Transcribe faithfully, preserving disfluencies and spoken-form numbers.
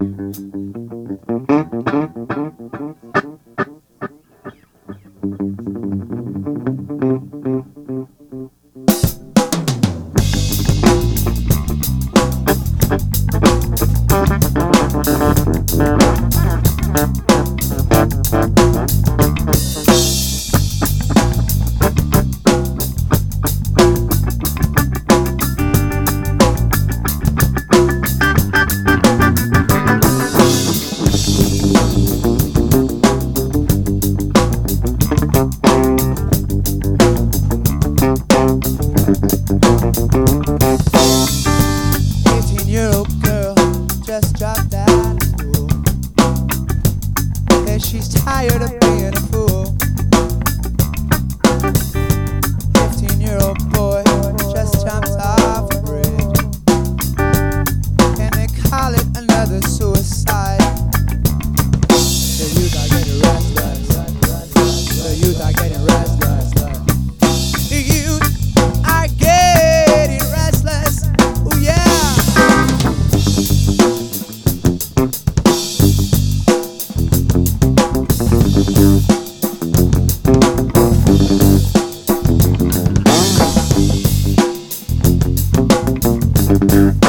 eighteen-year-old girl just dropped out of school. Says she's tired of being a fool. fifteen-year-old boy just jumped off a bridge, and they call it another suicide. The youth are getting restless. The youth are getting restless. The youth are getting restless. Oh yeah. Thank you.